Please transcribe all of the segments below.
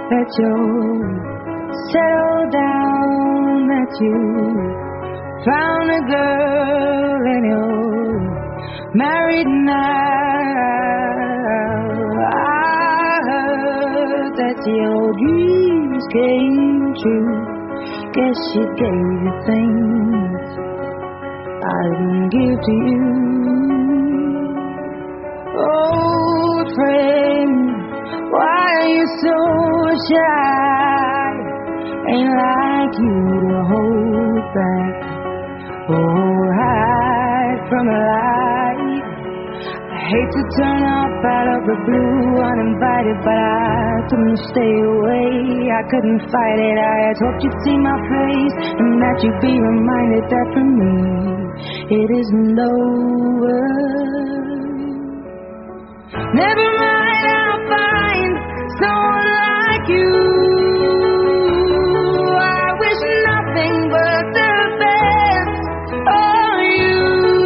that you'll settle down, that you found a girl and you're married now. I heard that your dreams came true. Guess she gave you things I didn't give to you. Old friend, why are you so shy? Ain't like you to hold back or hide from the light. I hate to turn up out of the blue uninvited, but I couldn't stay away. I couldn't fight it. I had hoped you'd see my face and that you'd be reminded that for me it isn't over. Never mind, I'll find someone like you. I wish nothing but the best for you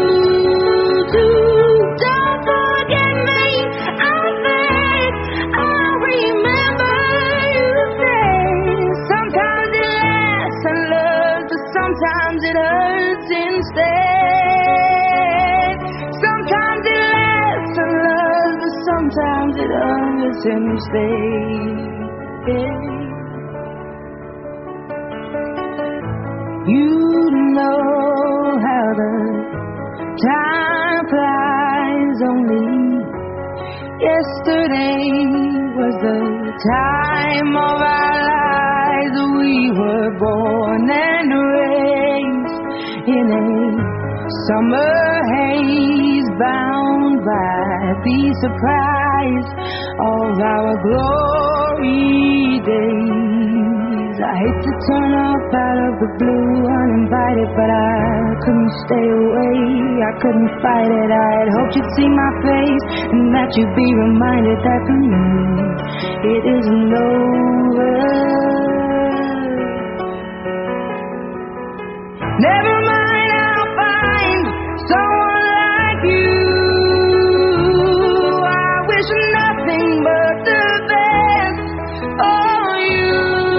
too. Don't forget me, I'll think I'll remember you say. Sometimes it lasts and loves, but sometimes it hurts instead. Sometimes it lasts and loves, but sometimes it hurts instead. You know how the time flies. Only yesterday was the time of our lives. We were born and raised in a summer haze, bound by the surprise of our glory days. I hate to turn up out of the blue uninvited, but I couldn't stay away. I couldn't fight it. I had hoped you'd see my face and that you'd be reminded that for me it isn't over. Never mind, I'll find someone like you. I wish nothing but the best for you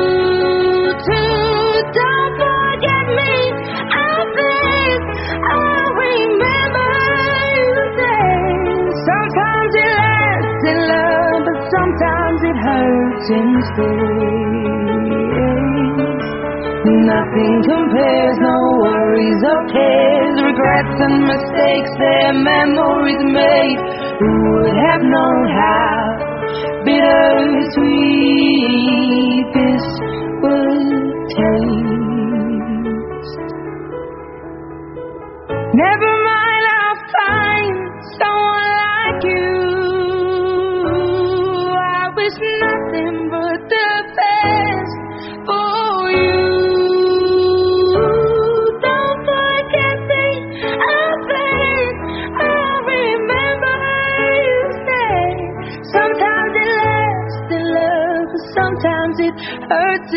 too. Don't forget me, I'll think I'll remember you say. Sometimes it lasts in love, but sometimes it hurts instead. Nothing compares, no worries or cares, regrets and mistakes, their memories made. Who would have known how bittersweet this would taste? Never mind, I'll find someone like you. I wish nothing but the best for you. Sometimes it hurts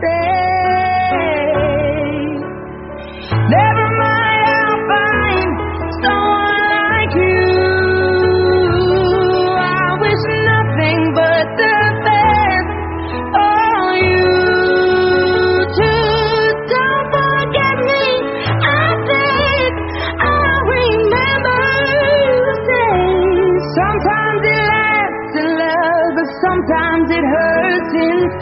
instead. Never mind, I'll find someone like you. I wish nothing but the best for you too. Don't forget me, I think I'll remember you say. Sometimes it lasts in love, but sometimes it hurts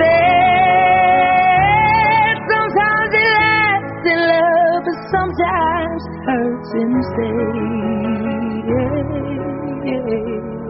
instead. Sometimes it lasts in love, but sometimes hurts instead. Yeah, yeah.